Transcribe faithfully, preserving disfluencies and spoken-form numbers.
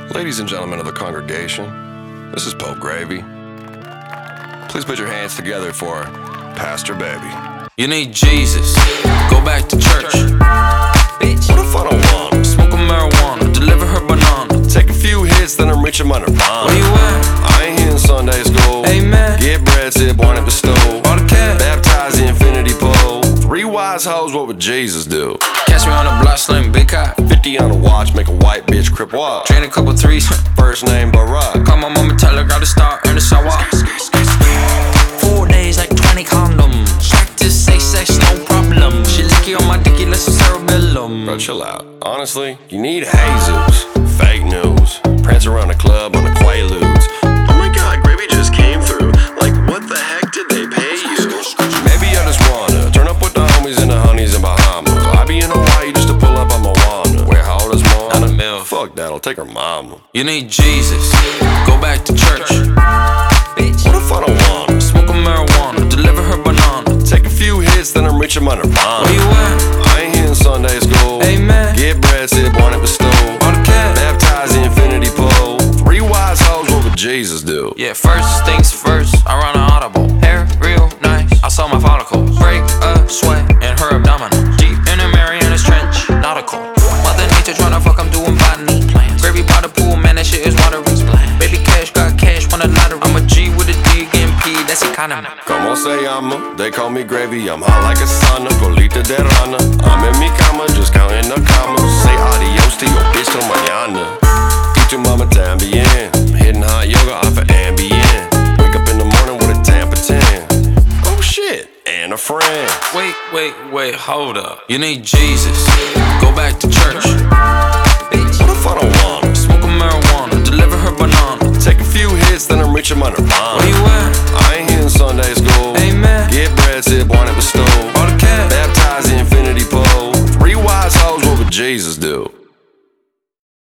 Ladies and gentlemen of the congregation, this is Pope Gravy. Please put your hands together for Pastor Baby. You need Jesus, go back to church. Bitch, what if I don't want her? Smoke a marijuana, deliver her banana. Take a few hits, then I'm reaching my nirvana. Where you at? I ain't here in Sunday school. Amen. Get bread, sip, one at the stove. All the cat. Baptize the infinity pole. Three wise hoes, what would Jesus do? Catch me on a block, slim, big cop. Fifty on a watch, make a white bitch crip walk. Train a couple threes. First name Barack. Call my mama, tell her, got to start in the sidewalk. Four days like twenty condoms. Practice safe sex, no problem. She licky on my dicky, let's cerebellum. Bro, chill out. Honestly, you need Jesus. Fake news. Prance around the club on the Quaaludes. Oh my god, Gravy just came through. Like, what the heck did they pay you? Maybe I just wanna turn up with the homies and the honeys in Bahamas. I be in Hawaii just to pull up on Moana. Where how old is mom? Not a mil. Fuck that, I'll take her mama. You need Jesus, go back to church. Bitch, what if I don't want her? Smoke a marijuana, deliver her banana. Take a few hits, then I'm reaching my nirvana. Where you at? I ain't here in Sunday school. Amen. Get bread, sip, one at the stove. All the cat. Baptize the infinity pole. Three wise hoes, what would Jesus do? Yeah, first things first, I run an audible. Hair real nice, I saw my follicles. Break a sweat in her abdominal. Deep in the Marianas Trench, nautical. Mother Nature tryna fuck, I'm doing botany. Plants. Gravy by the pool, man, that shit is watery. Baby cash, got cash, won a lottery. I'm a G with a D again, P, that's economy. Como se llama? They call me Gravy, I'm hot like a sauna. Colita de rana, I'm in mi cama, just counting the commas. Say adios to your bitch till mañana. Y tu mama también. Hitting hot yoga off of Ambien. Wake up in the morning with a Tampa ten. Oh shit, and a friend. Wait, wait, wait, hold up. You need Jesus, go back to church. Bitch, what if I don't want her? Smoke a marijuana, deliver her banana. Take a few hits, then I'm reaching my nirvana. Where you at? I ain't here in Sunday school. Amen. Get bread, sip, one at the stove. All the cat. Baptize the infinity pole. Three wise hoes, what would Jesus do?